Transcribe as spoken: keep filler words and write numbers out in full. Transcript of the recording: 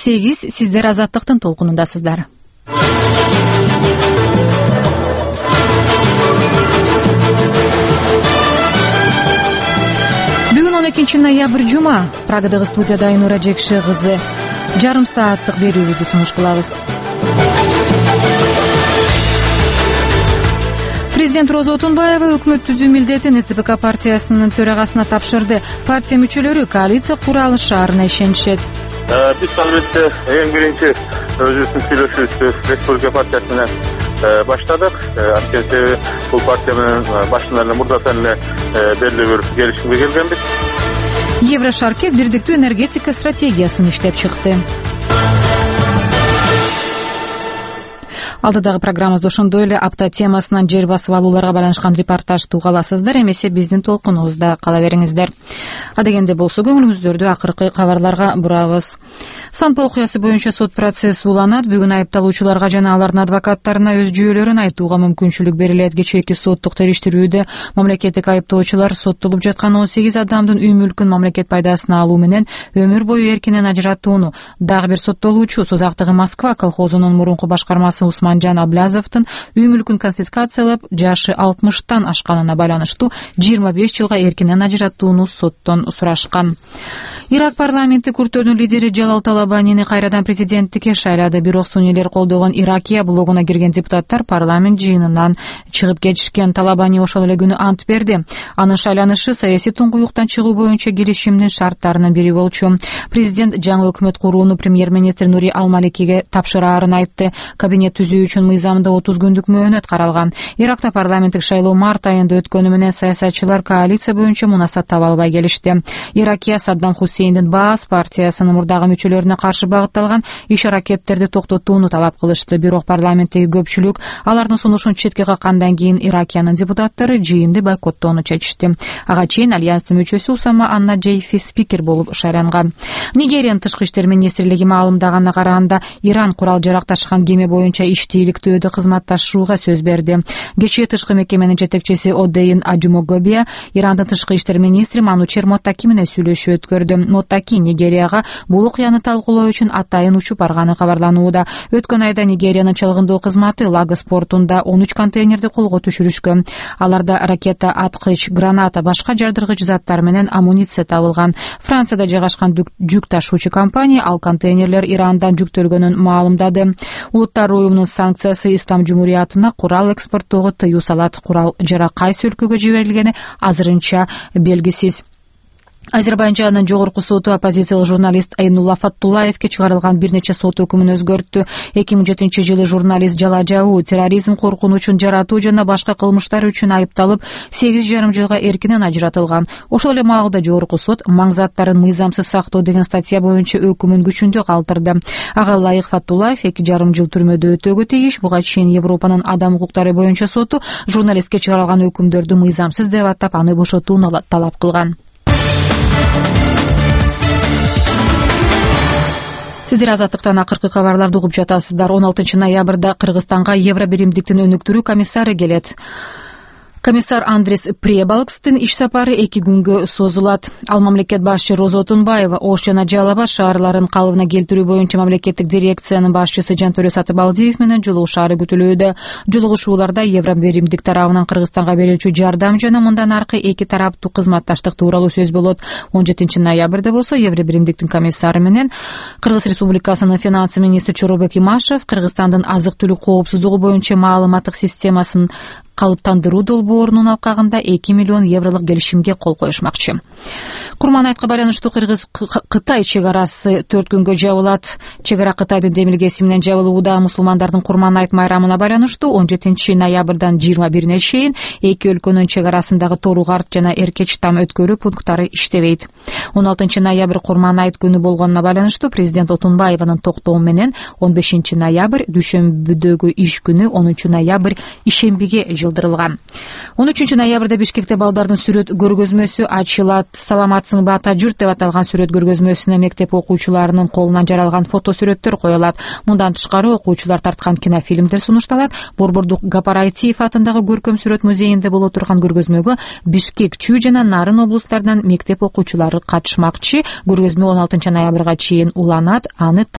сегиз сиздер Азаттыктын толкунундасыздар. Бүгүн он экинчи ноябрь жума. Прагадагы студияда Айнура Жекши кызы жарым сааттык берүүбүздү сунуш кылабыз. Президент Роза Отунбаева өкмөт түзүү милдетин эс дэ пэ ка партиясынын төрагасына тапшырды. Партия мүчөлөрү коалиция кура алышаарына ишенишет. Биз албетте эң биринчи өзүбүздүн сүйлөшүүбүздү Республика партиясы менен баштадык. Анткени бул партия менен башынан эле мурдатан эле белгилүү бир келишимге келгенбиз. Еврошаркет бирдиктүү энергетика стратегиясын иштеп чыкты. Алдыдагы программабызда ошондой эле апта темасынан жер басып алууларга байланышкан репортажды уга аласыздар, эмесе биздин толкунубузда кала бериңиздер. Адегенде болсо көңүлүңүздөрдү акыркы кабарларга бурабыз. Санпа окуясы боюнча сот процесси уланат. Бүгүн айыпталуучуларга жана алардын адвокаттарына өз жүйөлөрүн айтууга мүмкүнчүлүк берилет. Кечээки соттук териштирүүдө мамлекеттик айыптоочулар соттолуп жаткан он сегиз адамдын үй мүлкүн мамлекет пайдасына алуу менен өмүр бою эркинен ажыратууну, дагы бир соттолуучу Созактагы Москва колхозунун мурунку башкармасы Усманжан Аблязовдун үй мүлкүн конфискациялап, жашы алтымыштан ашканына байланыштуу жыйырма беш жылга эркинен ажыратууну соттон сурашкан. Ирак парламенти күртөөнүн лидери Жалал Талабанини кайрадан президенттикке шайлады. Бирок суннилер колдогон Иракия блогуна кирген депутаттар парламент жыйынынан чыгып кетишкен. Талабани ошол эле күнү ант берди. Анын шайланышы саясий туңгуюктан чыгуу боюнча келишимдин шарттарынын бири болчу. Президент жаңы өкмөт курууну премьер-министр Нури Ал-Маликиге тапшыраарын айтты. Кабинет түзүү үчүн мыйзамда отуз күндүк мөөнөт каралган. Иракта парламенттик шайлоо март айында өткөнү менен саясатчылар коалиция боюнча мунасат таба албай келишти. Иракия Саддам Хусейндин Баас партиясынын мурдагы мүчөлөрүнө каршы багытталган иш-аракеттерди токтотууну талап кылышты. Бирок парламенттеги көпчүлүк алардын сунушун четке каккандан кийин Иракиянын депутаттары жыйынды бойкоттоону чечишти. Ага чейин альянстын мүчөсү Усама Анна Джейфи спикер болуп шайланган. Нигериянын тышкы иштер министрлиги маалымдаганына караганда, Иран курал жарак ташыган кеме боюнча иштийликтөөдө кызматташууга сөз берди. Кечээ тышкы мекеменин жетекчиси Одейн Аджумогобия Ирандын тышкы иштер министри Манучер Моттаки менен сүйлөшүү өткөрдү. Моттаки Нигерияга бул окуяны талкуулоо үчүн атайын учуп барганы кабарланууда. Өткөн айда Нигериянын чалгындоо кызматы Лагос портунда он үч контейнерди колго түшүрүшкөн. Аларда ракета, аткыч, граната, башка жардыргыч заттар менен амуниция табылган. Францияда жайгашкан жүк ташуучу компания ал контейнерлер Ирандан жүктөлгөнүн маалымдады. Улуттар уюмунун санкциясы Ислам жумуриятына курал экспорттоого тыюу салат. Курал жарак кайсы өлкөгө жиберилгени азырынча белгисиз. Азербайжандын жогорку соту оппозициялык журналист Айнулла Фаттулаевке чыгарылган бир нече сот өкүмүн өзгөрттү. эки миң жетинчи жылы журналист жала жабуу, терроризм коркунучун жаратуу жана башка кылмыштар үчүн айыпталып, сегиз жарым жылга эркинен ажыратылган. Ошол эле маалда жогорку сот маң заттарын мыйзамсыз сактоо деген статья боюнча өкүмүн күчүндө калтырды. Ага ылайык Фаттулаев эки жарым жыл түрмөдө өтөөгө тийиш. Буга чейин Европанын адам укуктары боюнча соту журналистке чыгарылган өкүмдөрдү мыйзамсыз деп атап, аны бошотууну талап кылган. Сиздер Азаттыктан акыркы кабарларды угуп жатасыздар. он алтынчы ноябрда Кыргызстанга Евробиримдиктин өнүктүрүү комиссары келет. Комиссар Андрес Пребалкстын иш сапары эки күнгө созулат. Ал мамлекет башчы Роза Отунбаева, Ош жана Жалал Абад шаарларын калыбына келтирүү боюнча мамлекеттик дирекциянын башчысы Жантөрө Сатыбалдиев менен жолугушаары күтүлүүдө. Жолугушууларда Евробиримдик тарабынан Кыргызстанга берилчү жардам жана мындан аркы эки тараптуу кызматташтык тууралуу сөз болот. он жетинчи ноябрда болсо Евробиримдиктин комиссары менен Кыргыз Республикасынын финансы министри Чоробек Имашев Кыргызстандын азык-түлүк коопсуздугу боюнча маалыматтык системасын калыптандыруу долбоорунун алкагында эки миллион евролук келишимге кол коюшмакчы. Курман айтка байланыштуу Кыргыз Кытай чек арасы төрт күнгө жабылат. Чек ара Кытайдын демилгеси менен жабылууда. Мусулмандардын Курман айт майрамына байланыштуу он жетинчи ноябрдан жыйырма бирине чейин эки өлкөнүн чек арасындагы Торугарт жана Эркеч там өткөрүү пункттары иштебейт. он алтынчы ноябрь Курман айт күнү болгонуна байланыштуу президент Отунбаеванын токтоо менен он бешинчи ноябрь дүйшөмбүдөгү иш күнү онунчу ноябрь ишембиге жылдырылган. он үчүнчү ноябрда Бишкекте балдардын сүрөт көргөзмөсү ачылат. Саламатсыңбы ата журт деп аталган сүрөт көргөзмөсүнө мектеп окуучуларынын колунан жаралган фотосүрөттөр коюлат. Мындан тышкары окуучулар тарткан кинофильмдер сунушталат. Борбордук Гапар Айтиев атындагы көркөм сүрөт музейинде боло турган көргөзмөгө Бишкек, Чүй жана Нарын облустарынан мектеп окуучулары катышмакчы. Көргөзмө он алтынчы ноябрга чейин уланат. Аны